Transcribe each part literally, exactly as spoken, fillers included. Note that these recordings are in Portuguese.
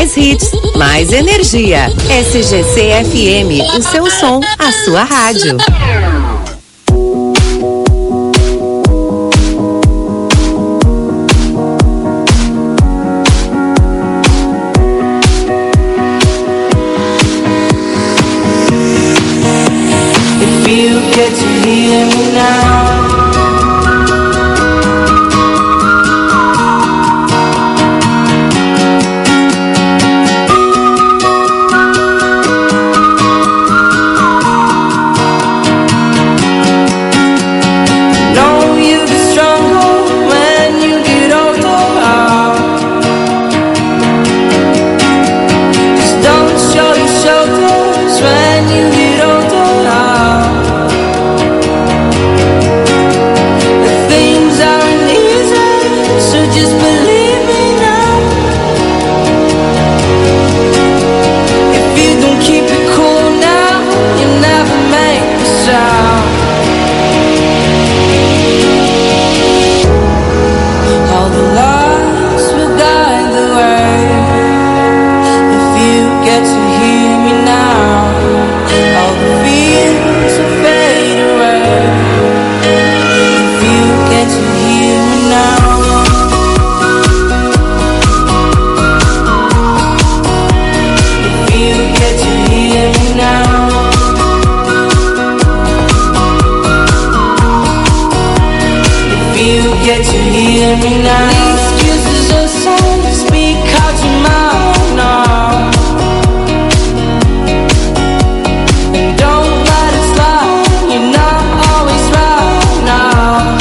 Mais hits, mais energia. S G C F M, o seu som, a sua rádio. If you get to hear me now, get to hear me now. The excuses are so speak out your mouth now, and don't let it slide. You're not always right now.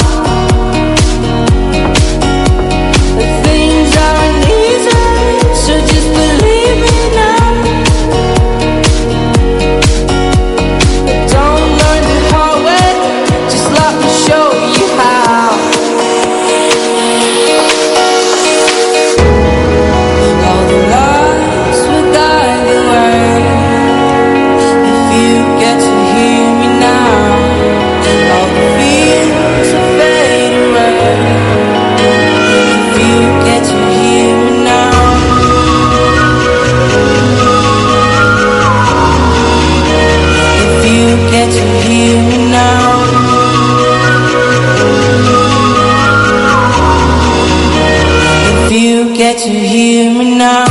The things aren't easy, so just believe me now. Don't learn the hard way, just let me show you how. Get to hear me now. If you get to hear me now.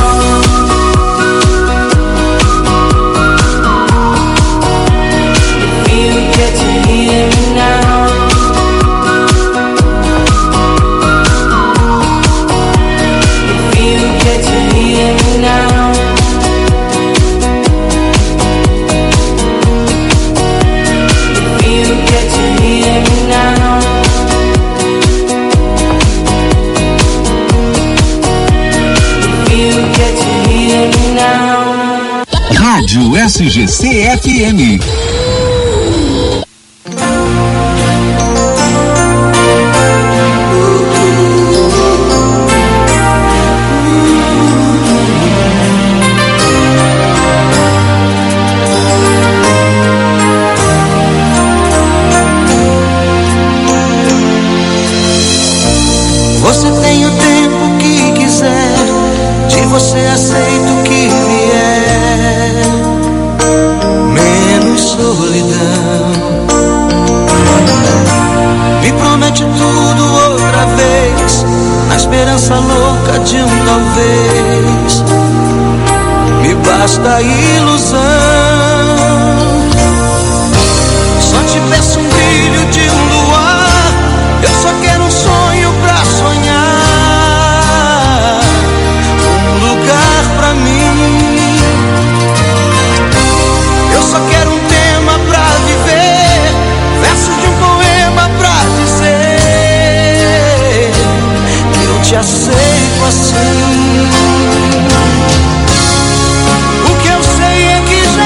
If you get to hear me now. If you get to hear me now. Rádio S G C F M. Você tem o tempo que quiser, de você aceito o que vier, menos solidão. Me promete tudo outra vez, na esperança louca de um talvez. Me basta a ilusão. Só te peço um brilho de um luar, eu só quero um sonho pra sonhar, um lugar pra mim. Eu só quero um tema pra viver, versos de um poema pra dizer que eu te aceito assim. O que eu sei é que já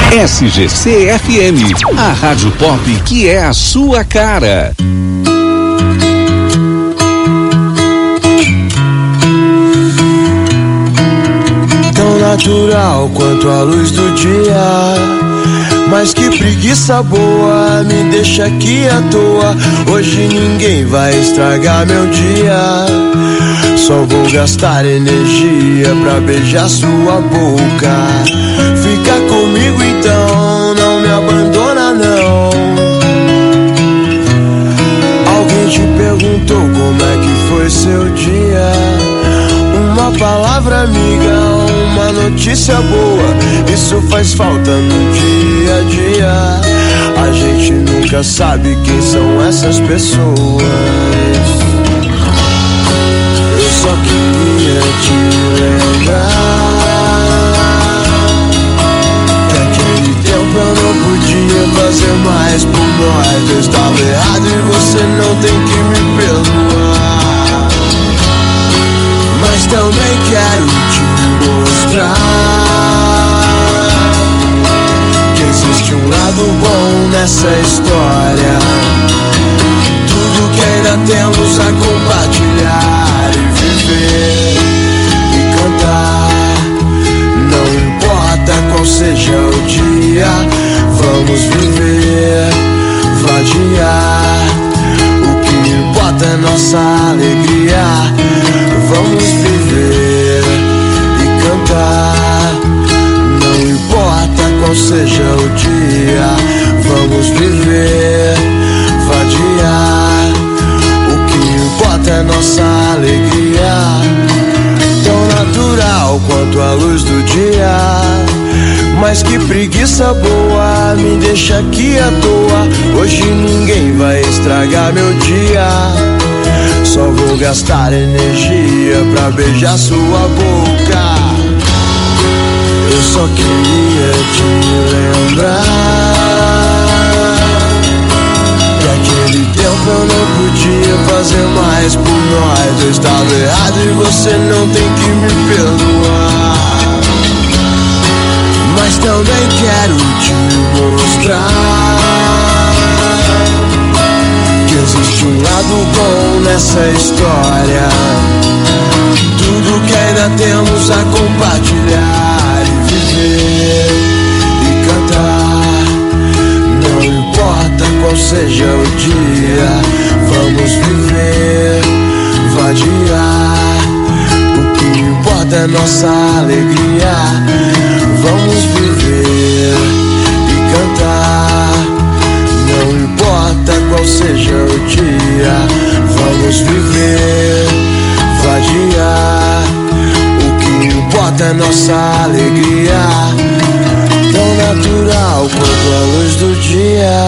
S G C F M, a rádio pop que é a sua cara. Tão natural quanto a luz do dia, mas que preguiça boa, me deixa aqui à toa. Hoje ninguém vai estragar meu dia, só vou gastar energia pra beijar sua boca. Fica comigo então, não me abandona não. Alguém te perguntou como é que foi seu dia? Uma palavra amiga, uma notícia boa, isso faz falta no dia a dia. A gente nunca sabe quem são essas pessoas. Eu só queria te lembrar que aquele tempo eu não podia fazer mais por nós. Eu estava errado e você não tem que me perdoar, mas também quero te mostrar que existe um lado bom nessa história. Tudo que ainda temos a compartilhar e viver e cantar. Não importa qual seja o dia, vamos viver, vadiar. O que importa é nossa alegria. Vamos viver e cantar. Não importa qual seja o dia, vamos viver, vadiar. O que importa é nossa alegria. Tão natural quanto a luz do dia, mas que preguiça boa, me deixa aqui à toa. Hoje ninguém vai estragar meu dia, só vou gastar energia pra beijar sua boca. Eu só queria te lembrar que aquele tempo eu não podia fazer mais por nós. Eu estava errado e você não tem que me perdoar, mas também quero te mostrar que existe um lado bom nessa história. Tudo que ainda temos a compartilhar e viver e cantar. Não importa qual seja o dia, vamos viver, vadiar. O que importa é nossa alegria. Vamos viver e cantar. Não importa qual seja o dia, vamos viver, vadiar. O que importa é nossa alegria. Tão natural quanto a luz do dia.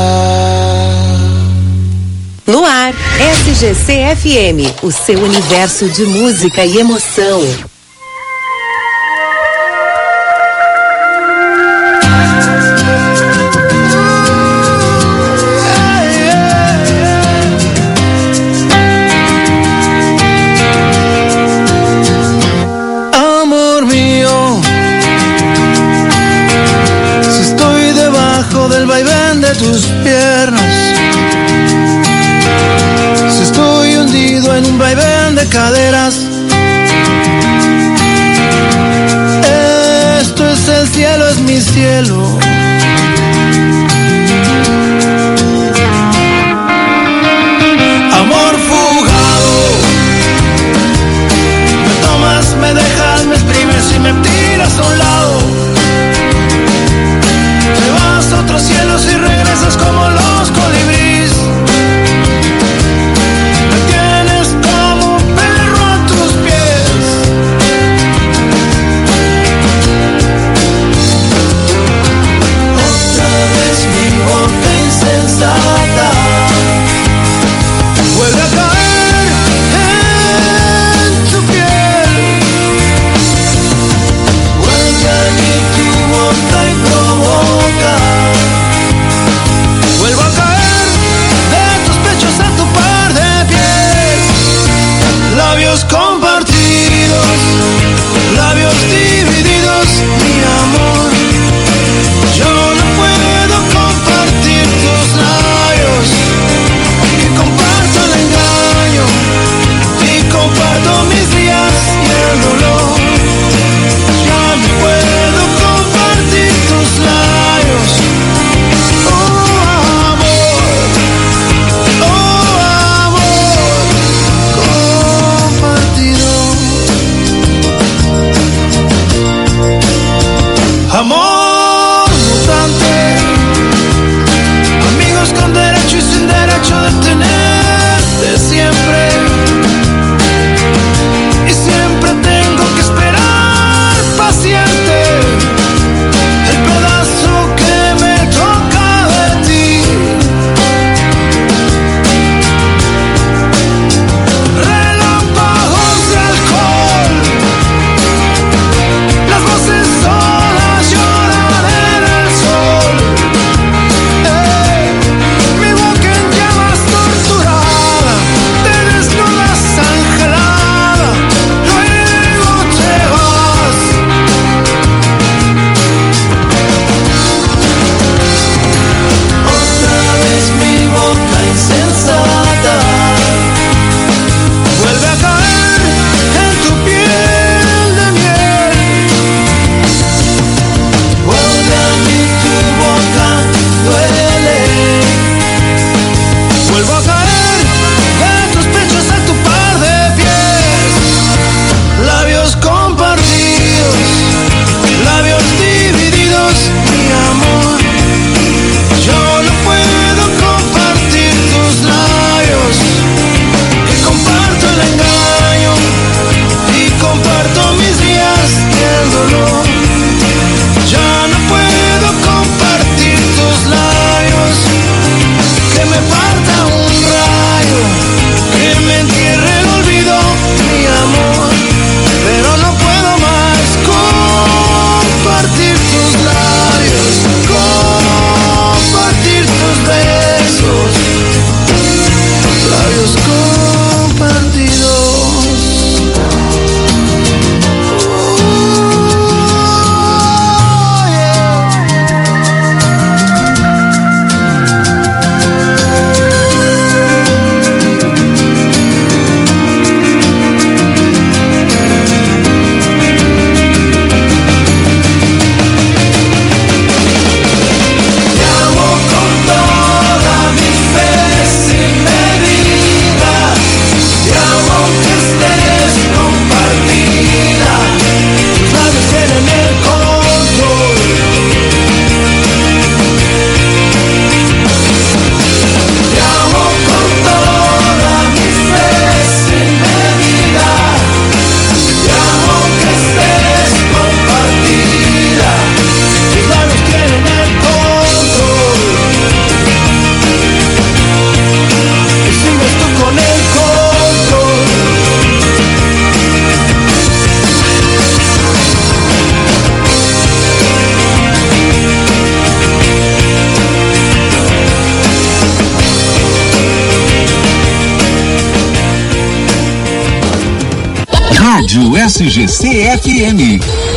No ar, S G C F M, o seu universo de música e emoção. Tus piernas, si estoy hundido en un vaivén de caderas, esto es el cielo, es mi cielo. Amor fugado, me tomas, me dejas, me exprimes y me tiras a un lado. Te vas a otros cielos y regresas como los colibríes. Me tienes como un perro a tus pies. Rádio S G C F M.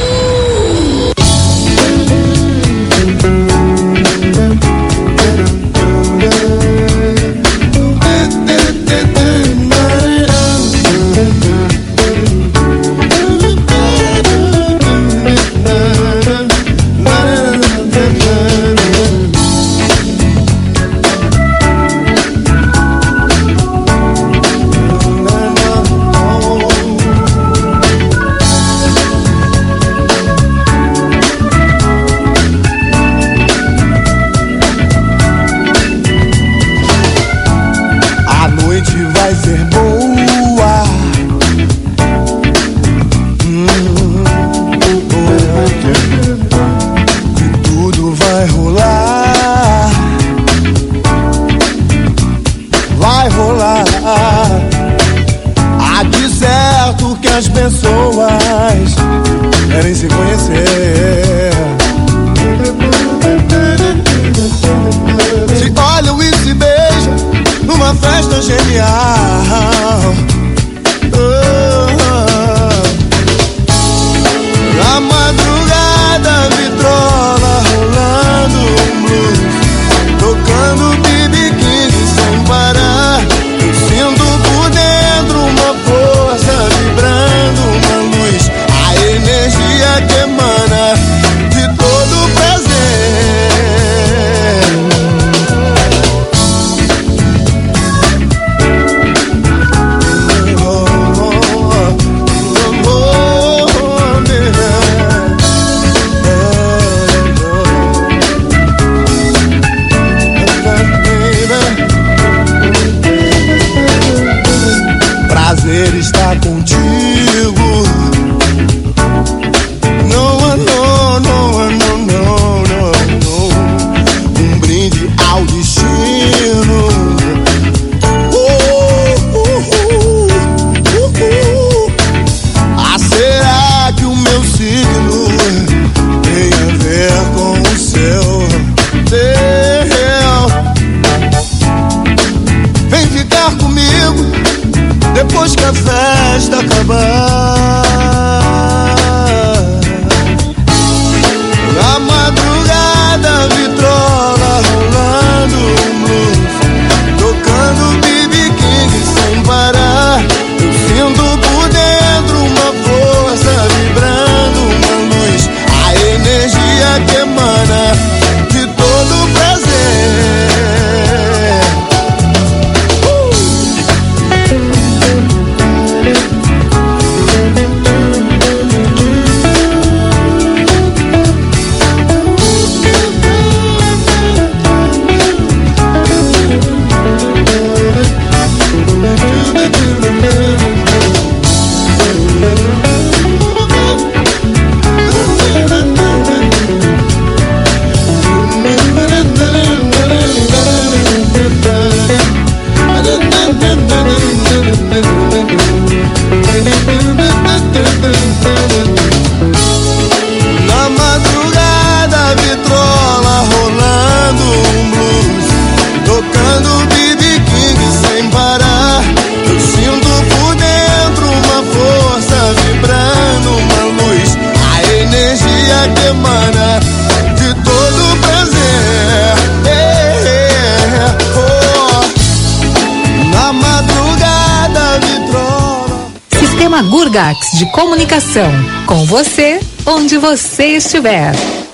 Gurgax de comunicação, com você, onde você estiver.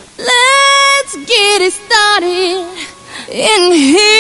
Let's get it started in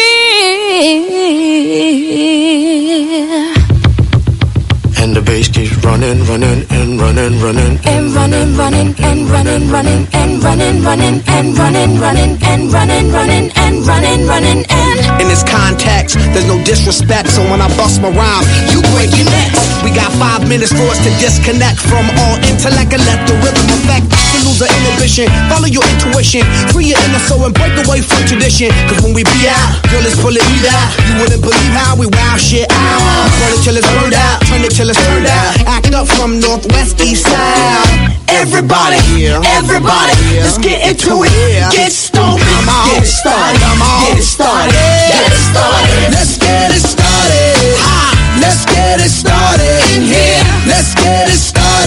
here. And the bass keeps running, running, and running, running, and running, running, and running, running, and running, running, and running, running, and running, running, and running, running, and in this context, there's no disrespect, so when I bust my rhyme, you break your necks. We got five minutes for us to disconnect from all intellect and let the rhythm affect. To lose the inhibition, follow your intuition, free your inner soul and break away from tradition. Cause when we be out, girl, it's pulling me out. You wouldn't believe how we wow shit out. Burn it till it's burned out, turn it till it's turned out. Act up from northwest, east side. Everybody, everybody, let's get into it. Get stoned, get it started, get it started, get it started. Let's get it started. Let's get it started in here. Let's get it started.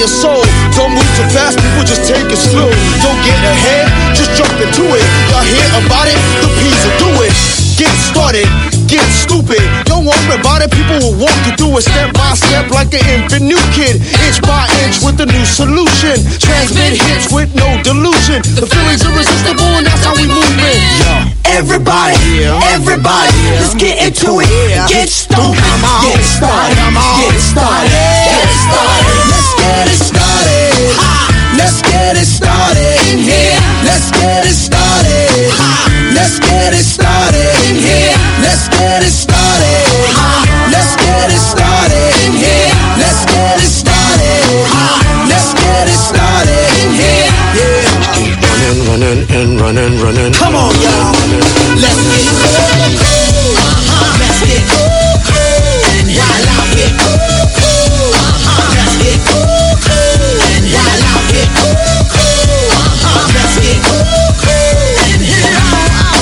your soul. Don't move too fast, people, just take it slow. Don't get ahead, just jump into it. Y'all hear about it? The P's will do it. Get started, get stupid. Don't worry about it, people will walk you through it step by step like an infant new kid. Inch by inch with a new solution. Transmit hits with no delusion. The feeling's irresistible and that's how we move it. Yo. Everybody, everybody, let's get into it. Get stoned, get started, get started, get started. Let's get it started. Let's get it started in here. Let's get it started. Let's get it started in here. Let's get it started. Let's get it started in here. Let's get it started. Let's get it started in here. Yeah. Keep running, running, and running, running. Come on, y'all. Let's get cool, cool. Uh-huh. Let's get cool, cool. And while I get cool, cool. Uh-huh. Let's get cool, cool. And while I get cool, cool. Uh-huh. Let's get cool, cool. And here I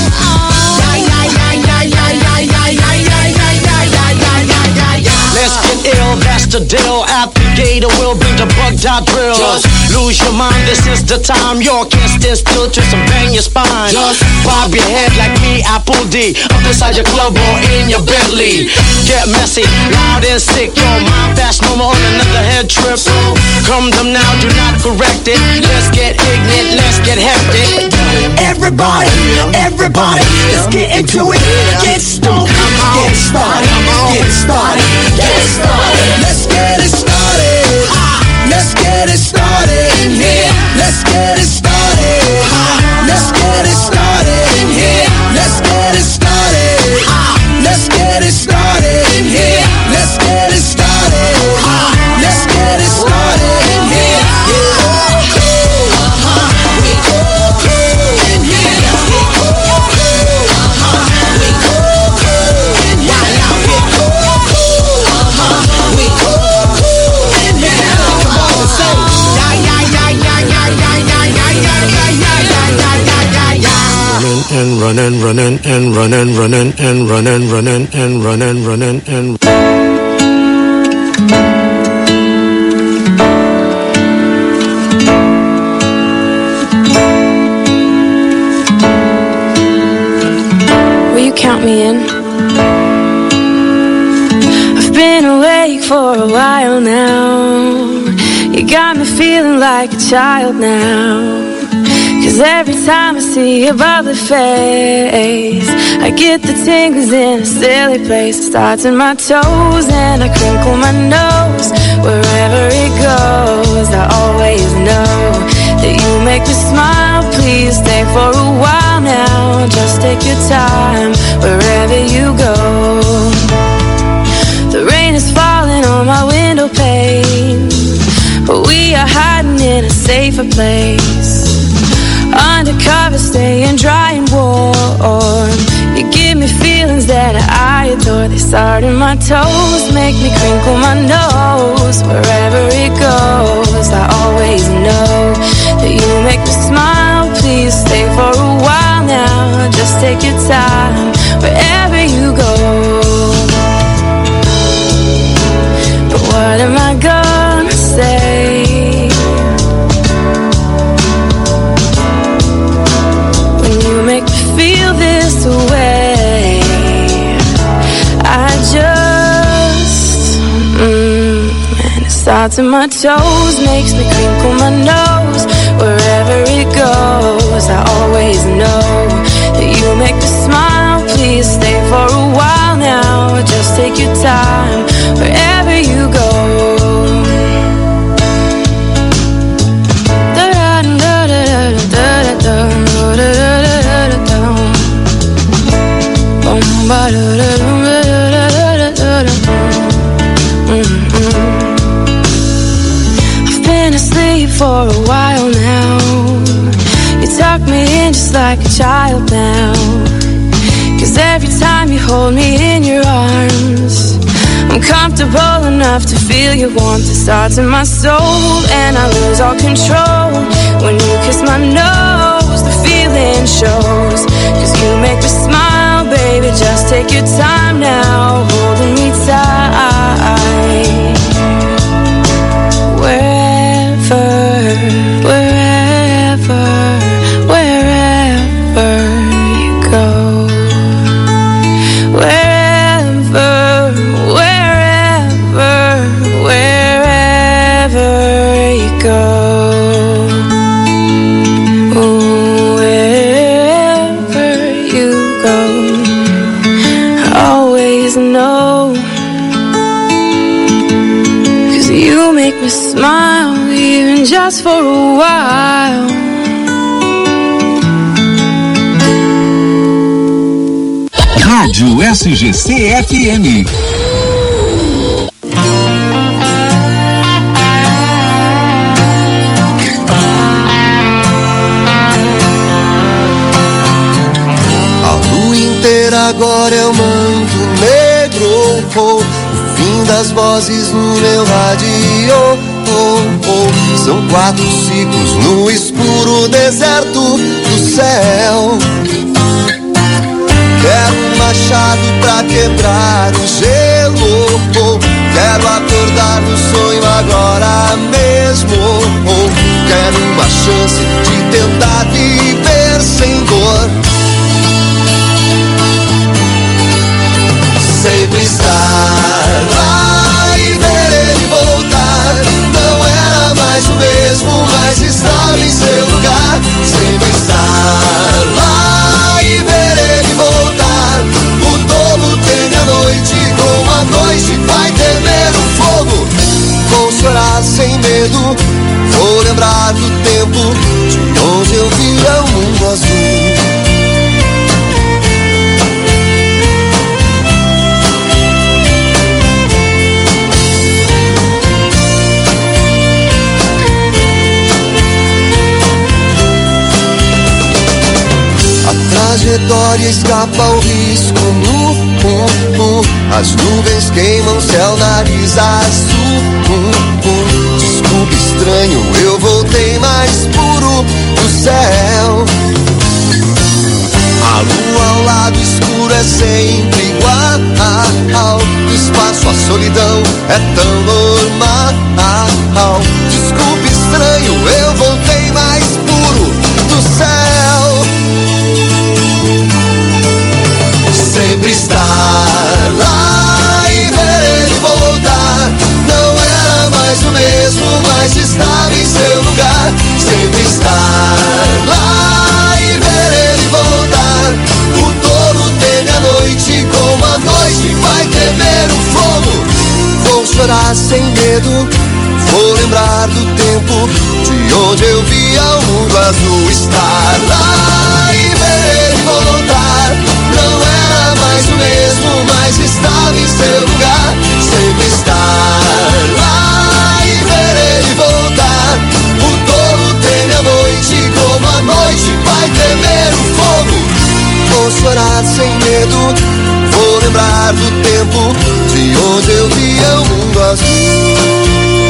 Let's get ill, that's the deal. Applicator will bring the bug dot drill. Just lose your mind, this is the time. You can't stand still, twist and bang your spine. Just bob your head like me, Apple D. Up inside your club or in your Bentley. Get messy, loud and sick. Your mind fast, no more on another head trip. Come them now, do not correct it. Let's get ignorant, let's get hectic. Everybody, everybody, let's get into it. Get stoned, get started, get started, get started. Let's get it started. Let's get it started in here. Let's get it started. Let's get it started in here. Let's get it started. Let's get it started in here. Let's get it started. Let's get it started in here. And running, running, and running, running, and running, running, and running, running, and. Will you count me in? I've been awake for a while now. You got me feeling like a child now. Cause every time I see your bubbly face, I get the tingles in a silly place. It starts in my toes and I crinkle my nose. Wherever it goes, I always know that you make me smile. Please stay for a while now. Just take your time wherever you go. The rain is falling on my window pane, but we are hiding in a safer place. Undercover, staying dry and warm. You give me feelings that I adore. They start in my toes, make me crinkle my nose. Wherever it goes, I always know that you make me smile. Please stay for a while now. Just take your time wherever you go. But what am I gonna say? Feel this way. I just mm, and it starts in my toes, makes me crinkle my nose. Wherever it goes, I always know that you make me smile. Please stay for a while now. Just take your time wherever you go. I've been asleep for a while now. You tuck me in just like a child now. Cause every time you hold me in your arms, I'm comfortable enough to feel your warmth. It starts in my soul and I lose all control. When you kiss my nose, the feeling shows. Cause you make me smile, baby, just take your time now, holding me tight. Wherever a smile, even just for a while. Rádio S G C F M. Agora é o manto negro, oh, o fim das vozes no meu rádio, oh, oh. São quatro ciclos no escuro deserto do céu. Quero um machado pra quebrar o gelo, oh. Quero acordar no sonho agora mesmo, oh. Quero uma chance de tentar viver sem dor. Sempre estar lá e ver ele voltar. Não era mais o mesmo, mas estava em seu lugar. Sempre estar lá e ver ele voltar. O tolo teme a noite, com a noite vai temer o fogo. Vou chorar sem medo, vou lembrar do tempo de onde eu via o mundo azul. Trajetória escapa ao risco no uh, uh. As nuvens queimam céu, nariz azul uh, uh. Desculpe estranho, eu voltei mais puro do céu. A lua ao lado escuro é sempre igual. No espaço a solidão é tão normal. Desculpe estranho, eu voltei mais puro do céu. Sempre estar lá e ver ele voltar. Não era mais o mesmo, mas estava em seu lugar. Sempre estar lá e ver ele voltar. O touro teme a noite, como a noite vai temer o fogo. Vou chorar sem medo, vou lembrar do tempo de onde eu via o mundo azul. Estar lá e ver ele voltar. Não era mais o mesmo, mas estava em seu lugar. Sempre estar lá e ver ele voltar. O touro teme a noite, como a noite vai temer o fogo. Vou chorar sem medo, vou lembrar do tempo de onde eu via o mundo azul.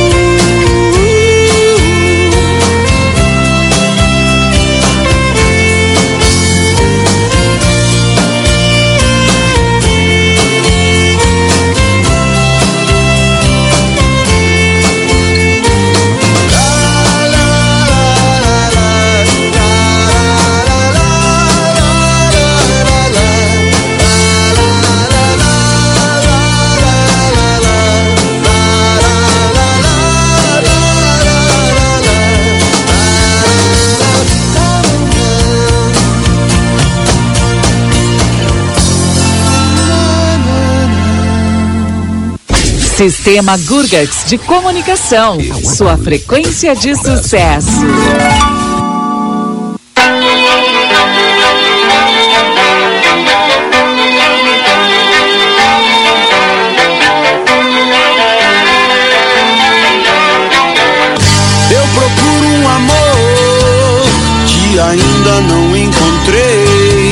Sistema Gurgax de Comunicação, sua frequência de sucesso. Eu procuro um amor que ainda não encontrei,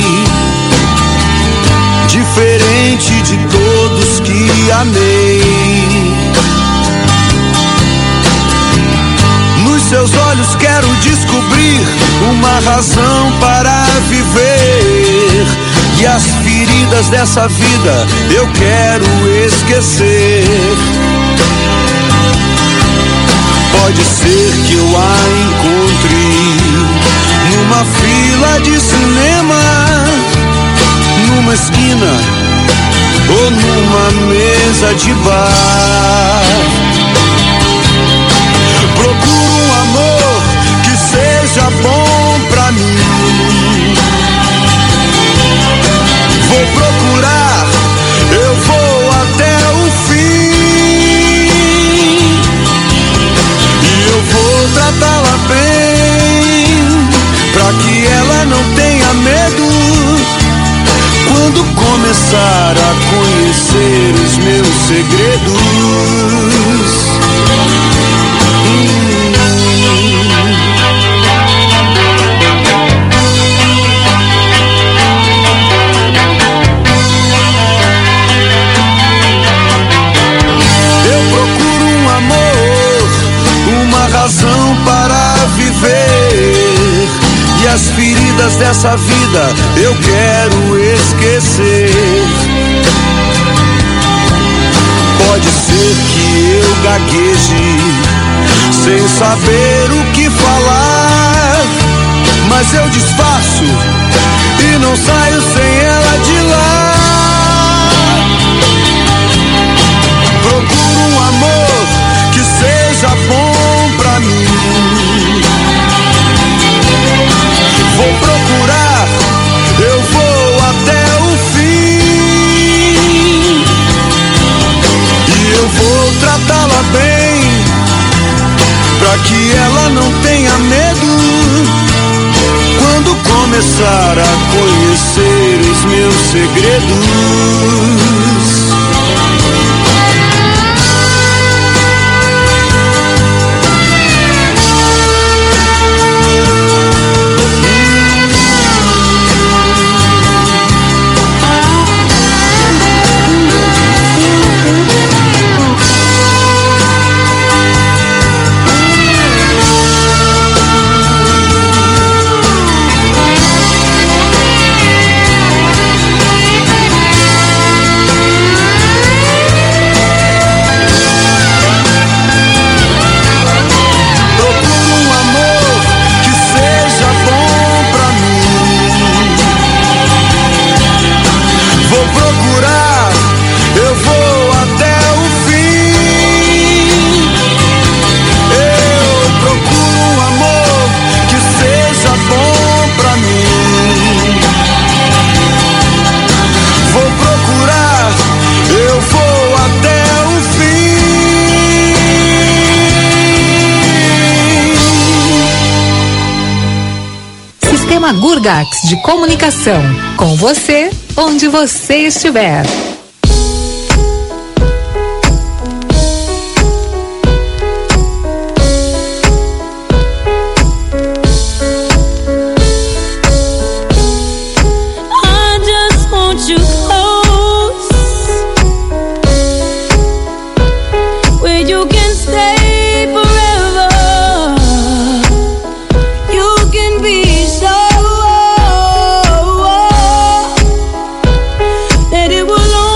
diferente de todos que amei. Nos seus olhos quero descobrir uma razão para viver, e as feridas dessa vida eu quero esquecer. Pode ser que eu a encontre numa fila de cinema, numa esquina ou numa mesa de bar. Procuro um amor que seja bom pra mim. Vou procurar, eu vou até o fim. começar a conhecer os meus segredos. Eu procuro um amor, uma razão para viver, e as feridas dessa vida eu quero esquecer. Pode ser que eu gagueje sem saber o que falar, mas eu disfarço e não saio sem ela de lá. Procuro um amor que seja bom pra mim. Vou procurar, eu vou até o fim, e eu vou tratá-la bem, pra que ela não tenha medo quando começar a conhecer os meus segredos. Gurgax de comunicação, com você, onde você estiver. It will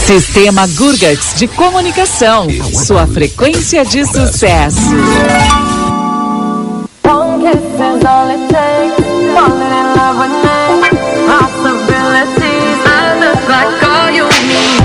Sistema Gurgax de comunicação, sua frequência de sucesso. One kiss is all it takes, falling in love with me, possibilities, I look like all you need.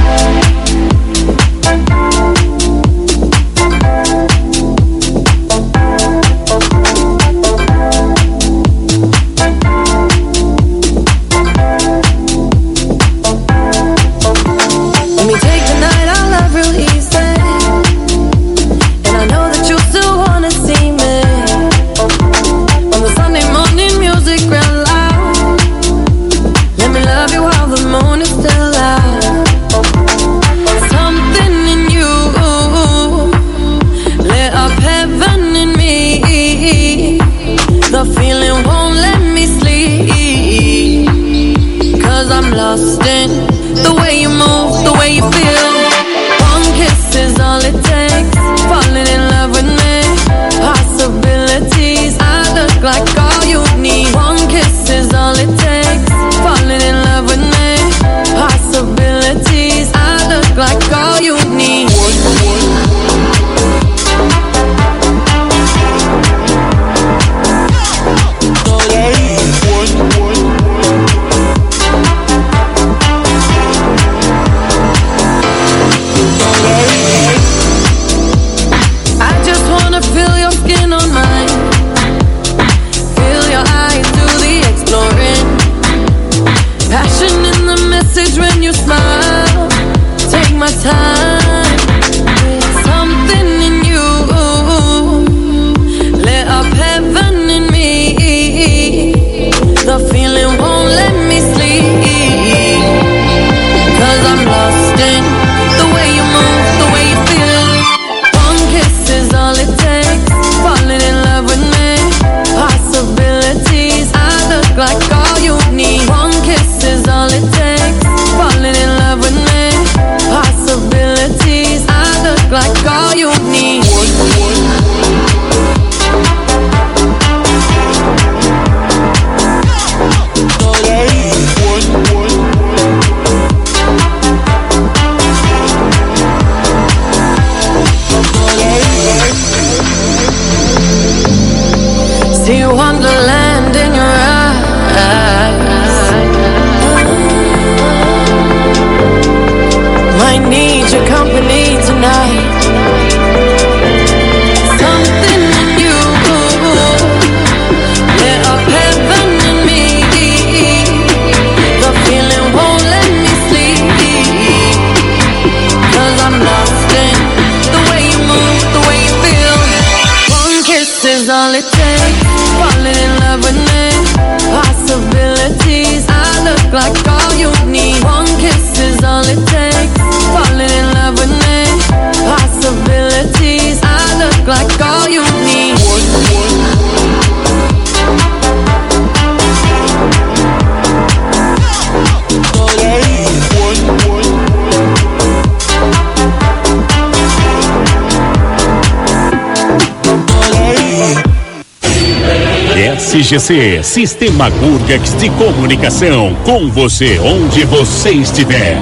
S G C, Sistema Gurgax de comunicação, com você onde você estiver.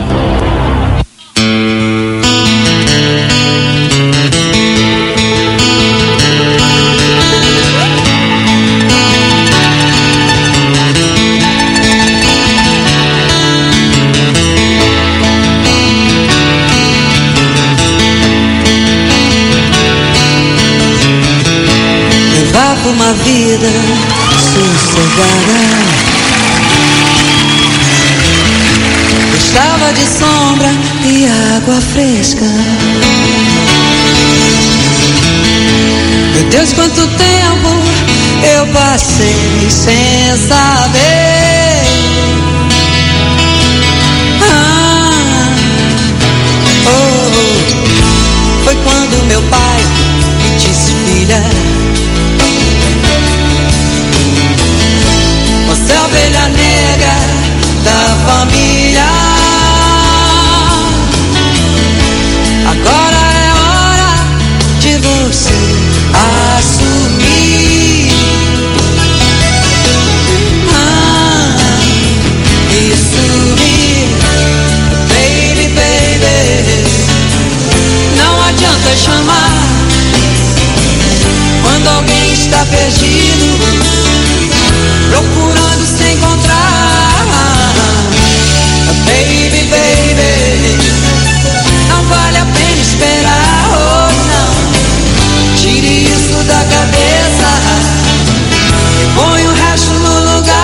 Levava uma vida sossegada, gostava de sombra e água fresca. Meu Deus, quanto tempo eu passei sem saber. Ah, oh, foi quando meu pai me disse: filha, você é a ovelha negra da família. Agora é hora de você assumir. Ah, chamar quando alguém está perdido, procurando se encontrar. Baby, baby, não vale a pena esperar, oh não. Tire isso da cabeça e põe o resto no lugar.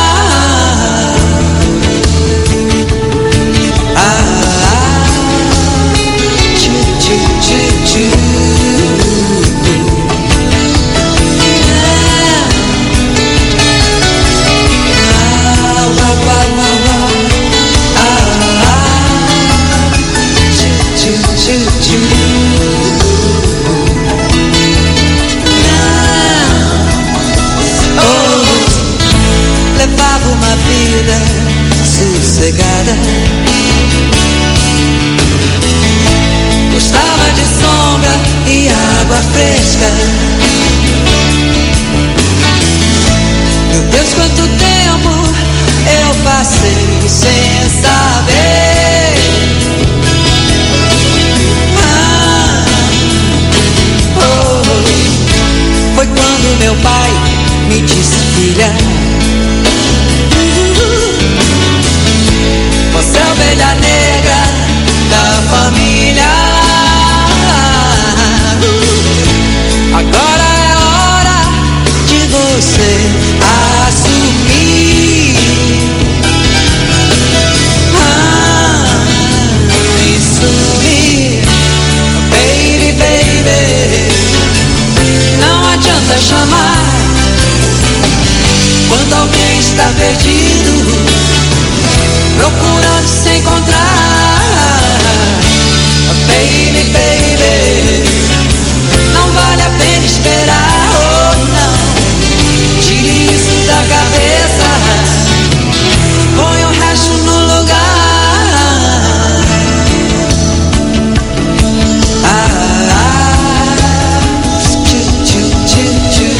Levava uma vida sossegada, gostava de sombra e água fresca. Meu Deus, quanto tempo eu passei sem saber. Ah, oh, foi quando meu pai me disse: filha, você é a ovelha negra da família. Agora é hora de você assumir. Ah, e sumir. Baby, baby, não adianta chamar quando alguém está perdido, procurando se encontrar. Baby, baby, não vale a pena esperar, oh não. Tire isso da cabeça, põe o resto no lugar. Ah, ah, tchu, tchu, tchu, tchu.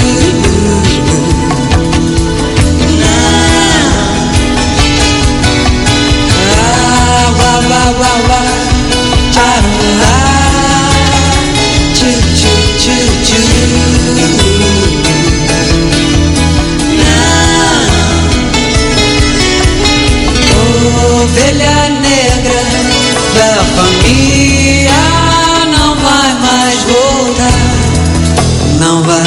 Ovelha negra da família não vai mais voltar, não vai,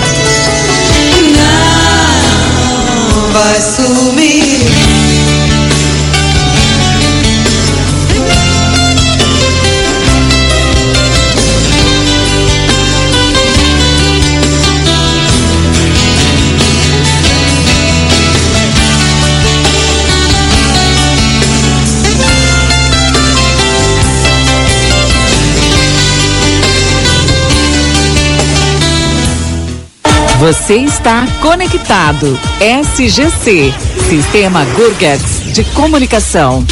não vai sumir. Você está conectado. S G C, Sistema Gurgats de Comunicação.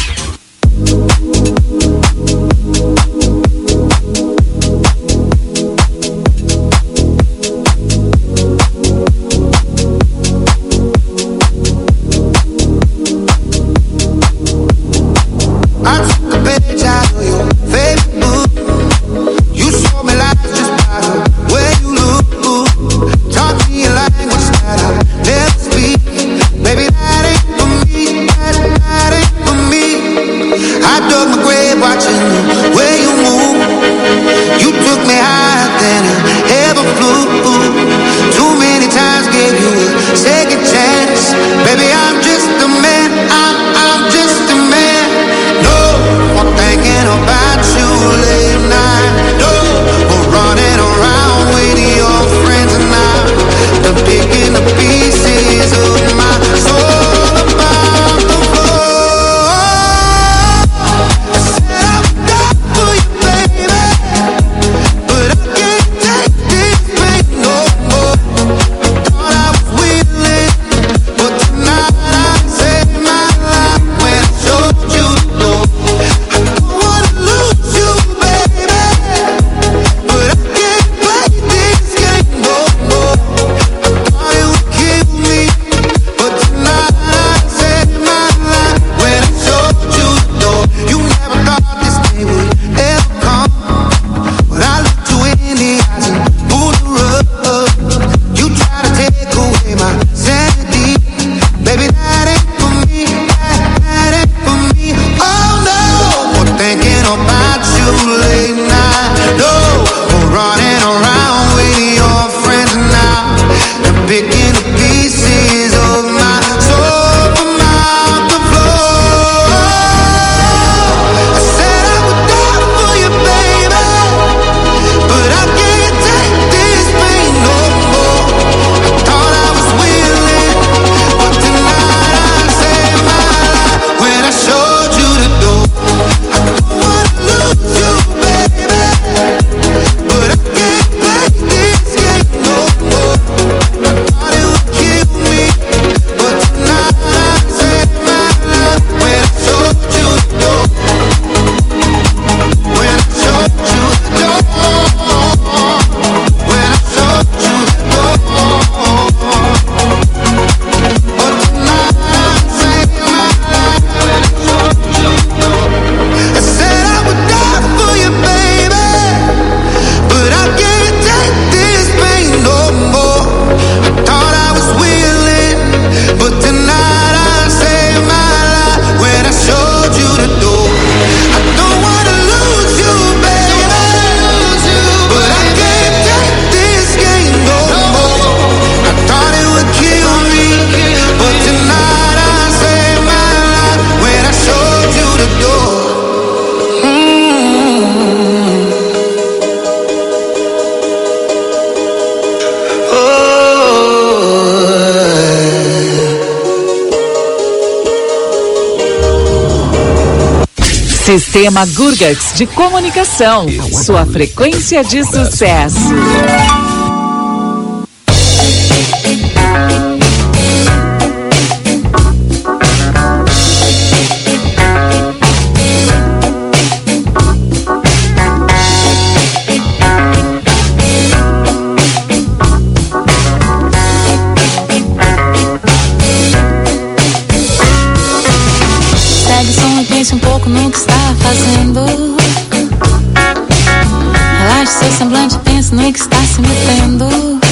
Set up Sistema Gurgax de Comunicação. Sua frequência de sucesso. Pense um pouco no que está fazendo. Relaxe seu semblante, pense no que está se metendo.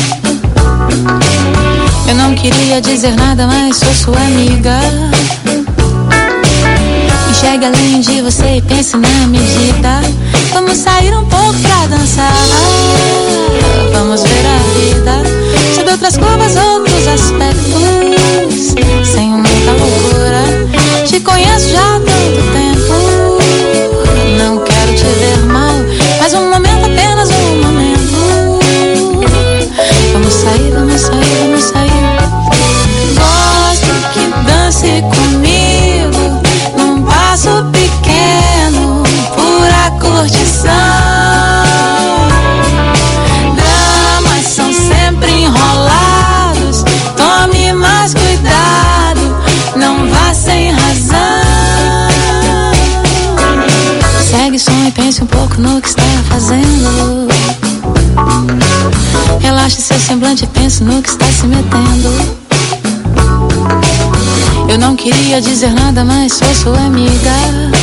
Eu não queria dizer nada, mas sou sua amiga. Enxergue além de você e pense na medida. Vamos sair um pouco pra dançar. Vamos ver a vida sob outras curvas, outros aspectos, sem muita loucura. Te conheço já há tanto tempo. Não quero te ver mal, mas um momento, apenas um momento. Vamos sair, vamos sair, vamos sair. Gosto que dance comigo num passo pequeno, pura curtição. Dramas são sempre enrolados. Tome mais cuidado, não vá sem razão. Segue o som e pense um pouco no que está fazendo. Relaxe seu semblante e pense no que está se metendo. Eu não queria dizer nada, mas sou sua amiga.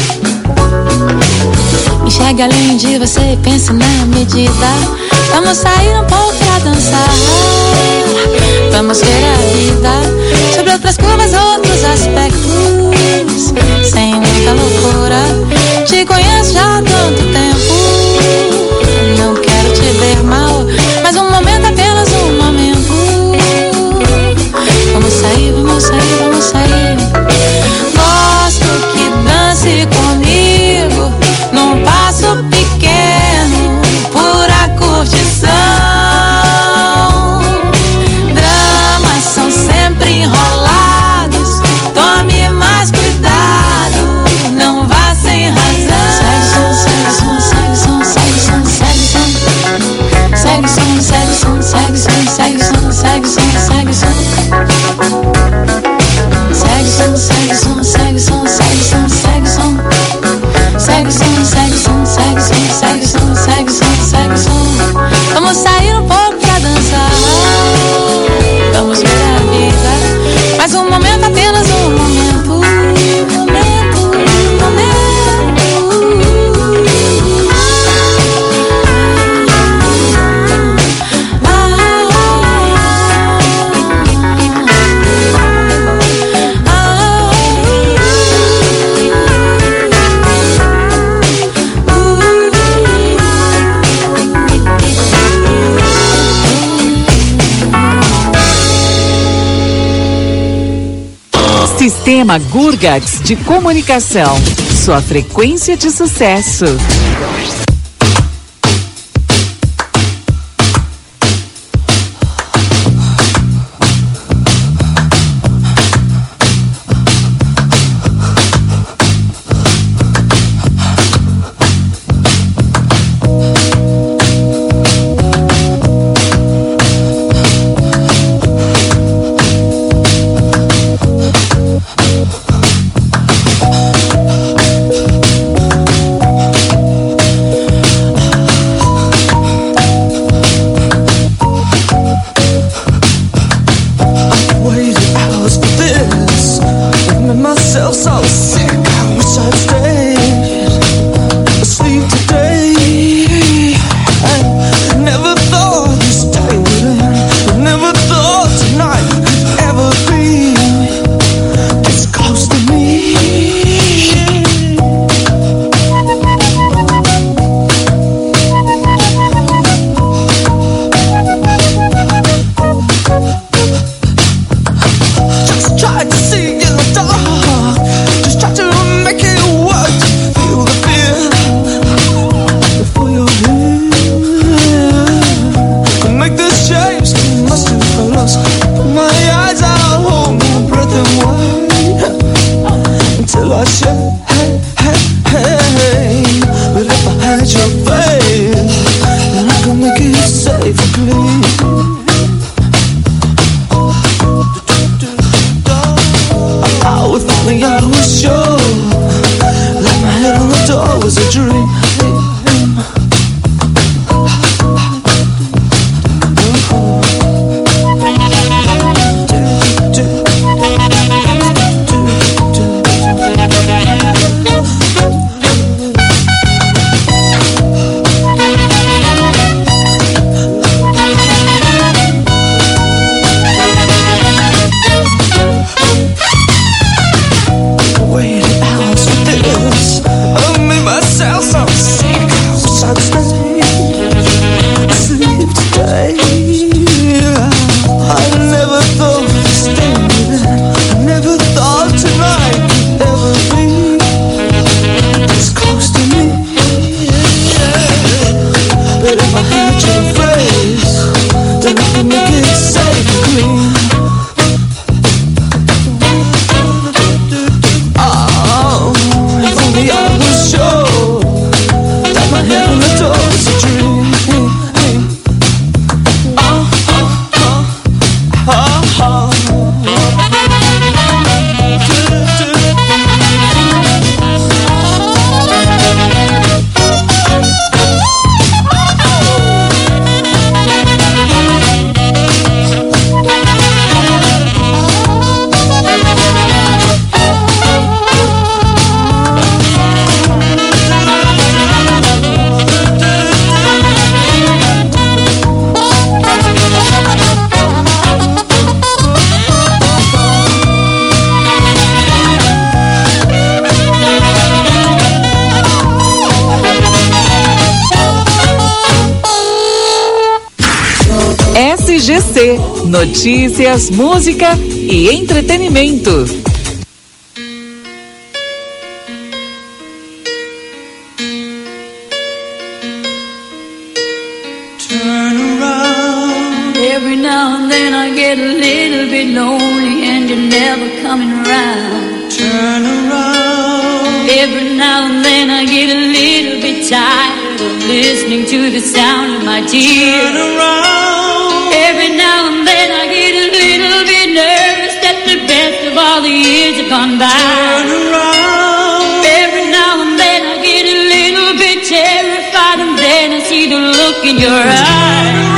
Enxergue além de você e pense na medida. Vamos sair um pouco pra dançar. Vamos ver a vida sobre outras curvas, outros aspectos, sem muita loucura. Te conheço já há tanto tempo. Não quero te ver mal, mas um momento, apenas um momento. Vamos sair, vamos sair, vamos sair. Gosto que dance comigo num passo pequeno, pura curtição. Dramas são sempre enrolados. Tome mais cuidado, não vá sem razão. Segue som, segue som, segue som, segue som, segue som. Segue som, segue som, segue som, segue som, segue som, segue som. Segue som, segue som, segue som, segue som, segue som. Segue som, segue som, segue som, segue som, segue som, segue som. Vamos sair um pouco pra dançar. Vamos ver a vida, mais um momento, apenas um momento. Momento, momento. Ah, ah, ah, Sistema Gurgax de Comunicação. Sua frequência de sucesso. was a dream. S G C, notícias, música e entretenimento. Turn around. Every now and then I get a little bit lonely and you're never coming around. Turn around. Every now and then I get a little bit tired of listening to the sound of my tears. Turn around. Every now and then I get a little bit nervous that the best of all the years have gone by. Turn around. Every now and then I get a little bit terrified and then I see the look in your eyes.